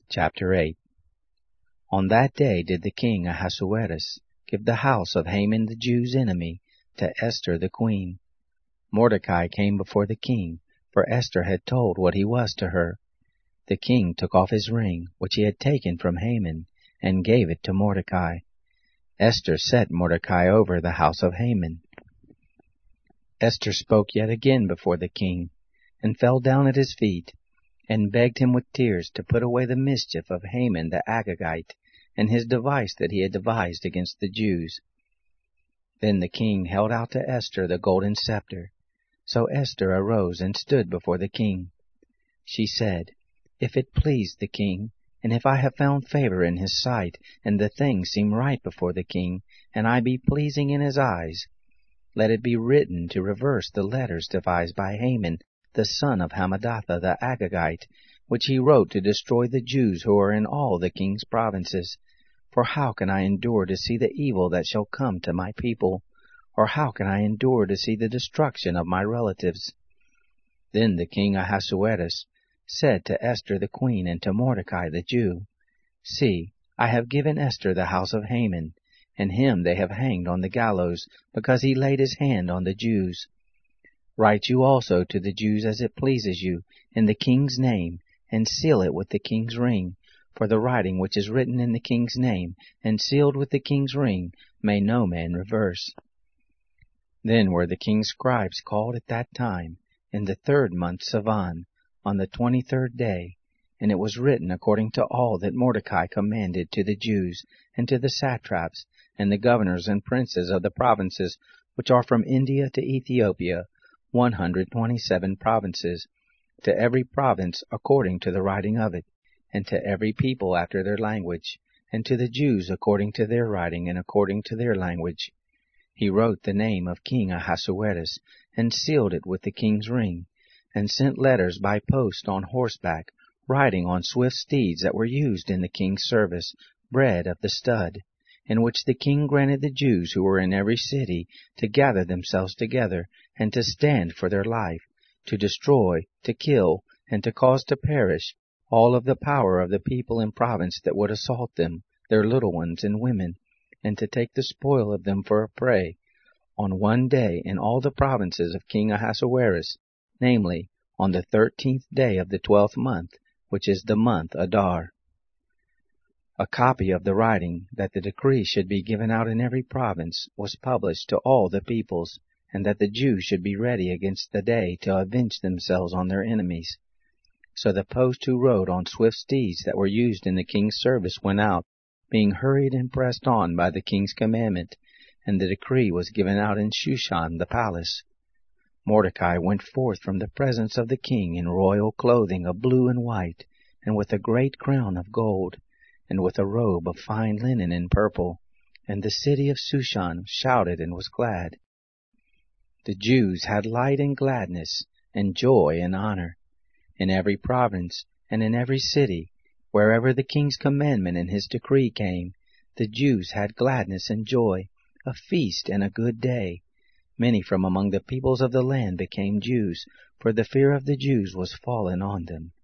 Chapter 8. On that day did the king Ahasuerus give the house of Haman the Jews' enemy to Esther the queen. Mordecai came before the king, for Esther had told what he was to her. The king took off his ring, which he had taken from Haman, and gave it to Mordecai. Esther set Mordecai over the house of Haman. Esther spoke yet again before the king, and fell down at his feet, and begged him with tears to put away the mischief of Haman the Agagite, and his device that he had devised against the Jews. Then the king held out to Esther the golden scepter. So Esther arose and stood before the king. She said, If it please the king, and if I have found favor in his sight, and the thing seem right before the king, and I be pleasing in his eyes, let it be written to reverse the letters devised by Haman, the son of Hammedatha the Agagite, which he wrote to destroy the Jews who are in all the king's provinces. For how can I endure to see the evil that shall come to my people? Or how can I endure to see the destruction of my relatives? Then the king Ahasuerus said to Esther the queen and to Mordecai the Jew, See, I have given Esther the house of Haman, and him they have hanged on the gallows, because he laid his hand on the Jews. Write you also to the Jews as it pleases you, in the king's name, and seal it with the king's ring. For the writing which is written in the king's name, and sealed with the king's ring, may no man reverse. Then were the king's scribes called at that time, in the 3rd month Sivan, on the 23rd day, and it was written according to all that Mordecai commanded to the Jews, and to the satraps, and the governors and princes of the provinces which are from India to Ethiopia, 127 provinces, to every province according to the writing of it, and to every people after their language, and to the Jews according to their writing and according to their language. He wrote the name of King Ahasuerus, and sealed it with the king's ring, and sent letters by post on horseback, riding on swift steeds that were used in the king's service, bred of the stud, in which the king granted the Jews who were in every city to gather themselves together, and to stand for their life, to destroy, to kill, and to cause to perish all of the power of the people in province that would assault them, their little ones and women, and to take the spoil of them for a prey, on one day in all the provinces of King Ahasuerus, namely, on the 13th day of the 12th month, which is the month Adar. A copy of the writing, that the decree should be given out in every province, was published to all the peoples, and that the Jews should be ready against the day to avenge themselves on their enemies. So the post who rode on swift steeds that were used in the king's service went out, being hurried and pressed on by the king's commandment, and the decree was given out in Shushan the palace. Mordecai went forth from the presence of the king in royal clothing of blue and white, and with a great crown of gold, and with a robe of fine linen and purple, and the city of Shushan shouted and was glad. The Jews had light and gladness, and joy and honor. In every province, and in every city, wherever the king's commandment and his decree came, the Jews had gladness and joy, a feast and a good day. Many from among the peoples of the land became Jews, for the fear of the Jews was fallen on them.